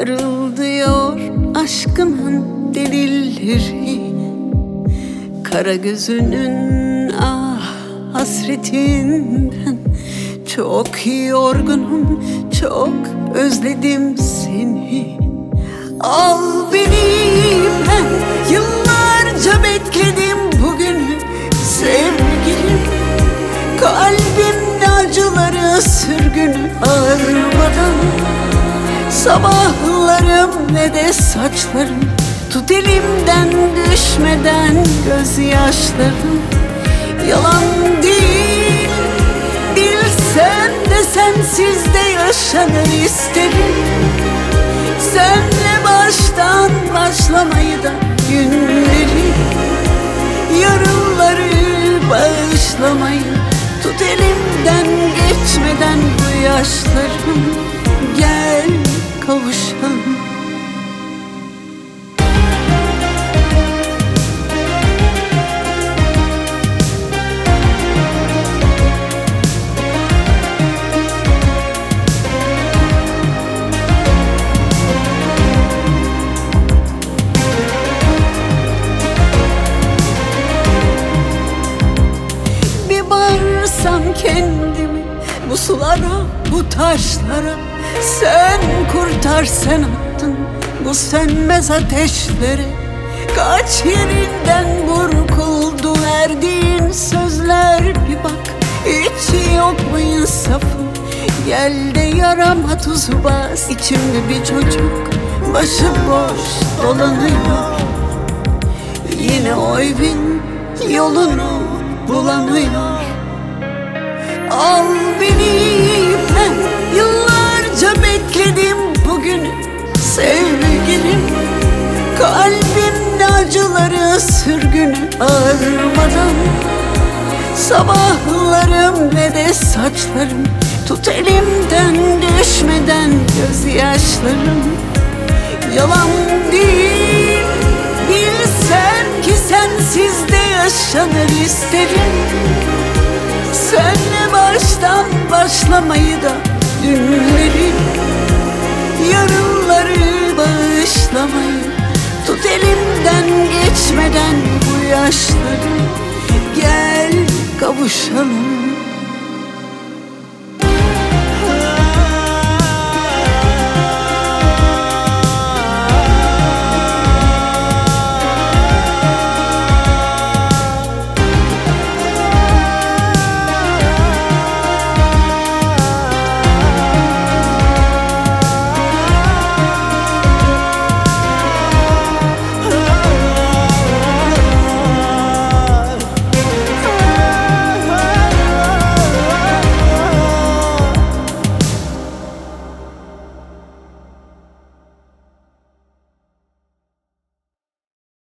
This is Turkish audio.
Parıldıyor aşkının delilleri, kara gözünün hasretinden. Çok yorgunum, çok özledim seni. Al beni, ben yıllarca bekledim bugünü sevgilim. Kalbimde acıları, sürgünü ağırmadan. Sabahlarım ne de saçlarım, tut elimden düşmeden gözyaşlarım. Yalan değil, bilsem de sensiz de yaşanır isterim. Senle baştan başlamayı da, günleri, yarınları bağışlamayı. Tut elimden geçmeden bu yaşlarım, gel kavuşalım. Bir bağırsam kendimi bu sulara, bu taşlara, sen kurtar, sen attın bu sönmez ateşleri. Kaç yerinden burkuldu verdiğin sözler, bir bak hiç yok mu insafın? Gel de yarama tuzu bas, içimde bir çocuk başıboş dolanıyor. Yine o evin yolunu bulamıyor. Al beni, ben yıllarca bekledim bugünü sevgilim. Kalbimde acıları, sürgünü ağırmadan. Sabahlarım ne de saçlarım, tut elimden düşmeden gözyaşlarım. Yalan değil, bilsem ki sensiz de yaşanır isterim. Senle baştan başlamayı da, dünleri, yarınları bağışlamayı. Tut elimden geçmeden bu yaşları, gel kavuşalım.